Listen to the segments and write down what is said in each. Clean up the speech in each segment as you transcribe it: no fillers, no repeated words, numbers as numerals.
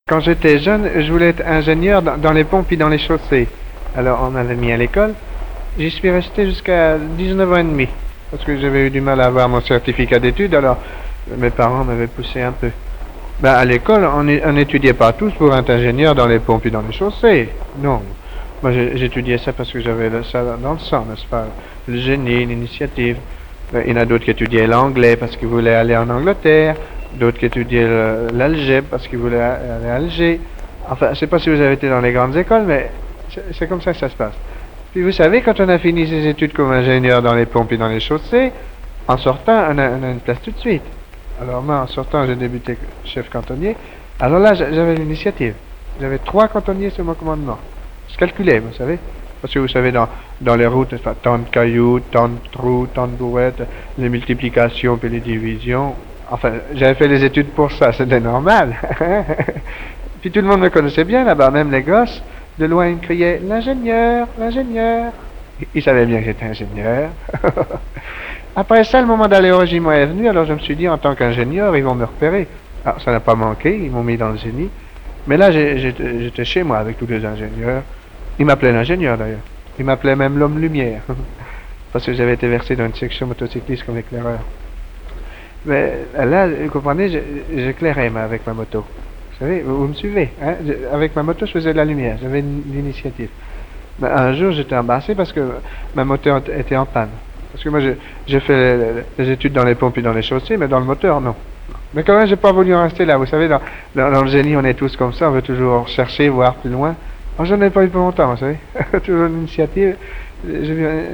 Quand j'étais jeune, je voulais être ingénieur dans les ponts puis dans les chaussées. Alors on m'avait mis à l'école. J'y suis resté jusqu'à 19 ans et demi. Parce que j'avais eu du mal à avoir mon certificat d'études, alors mes parents m'avaient poussé un peu. Ben, à l'école, on n'étudiait pas tous pour être ingénieur dans les ponts puis dans les chaussées. Non. Moi, j'étudiais ça parce que j'avais ça dans le sang, n'est-ce pas? Le génie, l'initiative. Ben, il y en a d'autres qui étudiaient l'anglais parce qu'ils voulaient aller en Angleterre. D'autres qui étudiaient l'algèbre parce qu'ils voulaient aller à Alger. Enfin, je ne sais pas si vous avez été dans les grandes écoles, mais c'est comme ça que ça se passe. Puis vous savez, quand on a fini ses études comme ingénieur dans les ponts et dans les chaussées, en sortant, on a une place tout de suite. Alors moi, en sortant, j'ai débuté chef cantonnier. Alors là, j'avais l'initiative. J'avais 3 cantonniers sur mon commandement. Je calculais, vous savez. Parce que vous savez, dans les routes, tant de cailloux, tant de trous, tant de brouettes, les multiplications puis les divisions. Enfin, j'avais fait les études pour ça, c'était normal. Puis tout le monde me connaissait bien là-bas, même les gosses. De loin, ils me criaient « L'ingénieur, l'ingénieur ». Ils savaient bien que j'étais ingénieur. Après ça, le moment d'aller au régiment est venu, alors je me suis dit, en tant qu'ingénieur, ils vont me repérer. Alors, ça n'a pas manqué, ils m'ont mis dans le génie. Mais là, j'étais chez moi avec tous les ingénieurs. Ils m'appelaient l'ingénieur, d'ailleurs. Ils m'appelaient même l'homme lumière. Parce que j'avais été versé dans une section motocycliste comme éclaireur. Mais là, vous comprenez, j'éclairais avec ma moto. Vous savez, vous me suivez, hein? Avec ma moto, je faisais de la lumière, j'avais l'initiative. Mais un jour, j'étais embarrassé parce que ma moto était en panne. Parce que moi, j'ai fait les études dans les pompes et dans les chaussées, mais dans le moteur, non. Mais quand même, j'ai pas voulu en rester là. Vous savez, dans le génie, on est tous comme ça, on veut toujours chercher, voir plus loin. Moi, j'en ai pas eu pour longtemps, vous savez. Toujours l'initiative. J'ai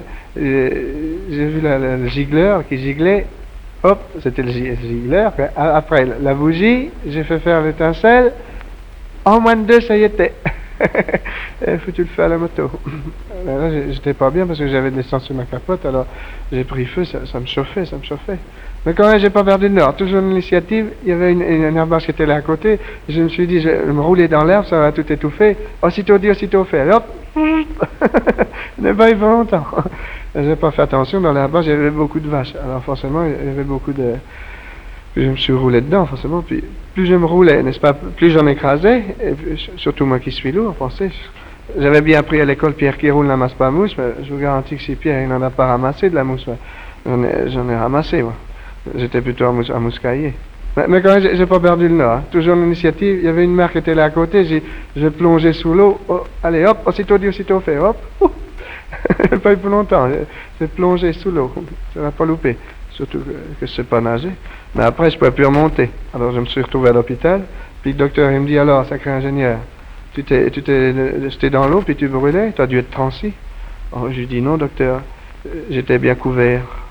vu le gigleur qui giglait. Hop, c'était le gigleur. Après, la bougie, j'ai fait faire l'étincelle. En moins de 2, ça y était. Foutu le feu à la moto. Là, j'étais pas bien parce que j'avais de l'essence sur ma capote, alors j'ai pris feu, ça me chauffait. Mais quand même, j'ai pas perdu le nord. Toujours l'initiative, il y avait une herbache qui était là à côté. Je me suis dit, je vais me rouler dans l'herbe, ça va tout étouffer. Aussitôt dit, aussitôt fait. Hop, je n'ai pas eu pour longtemps. J'ai pas fait attention, dans l'herbache, il y avait beaucoup de vaches. Alors forcément, il y avait beaucoup de... Puis je me suis roulé dedans, forcément. Puis plus je me roulais, n'est-ce pas, plus j'en écrasais. Et puis, surtout moi qui suis lourd, pensez. J'avais bien appris à l'école Pierre qui roule n'amasse pas mousse, mais je vous garantis que si Pierre il n'en a pas ramassé de la mousse, j'en ai ramassé, moi. J'étais plutôt à mouscailler. Mais quand même, j'ai pas perdu le nord. Hein. Toujours l'initiative, il y avait une mère qui était là à côté, j'ai plongé sous l'eau. Oh, allez, hop, aussitôt dit, aussitôt fait, hop. Pas eu pour longtemps, j'ai plongé sous l'eau. Ça n'a pas loupé. Surtout que je ne sais pas nager. Mais après, je ne pouvais plus remonter. Alors, je me suis retrouvé à l'hôpital. Puis le docteur, il me dit, alors, sacré ingénieur, tu t'es jeté dans l'eau, puis tu brûlais, tu as dû être transi. Oh, je lui dis, non, docteur, j'étais bien couvert.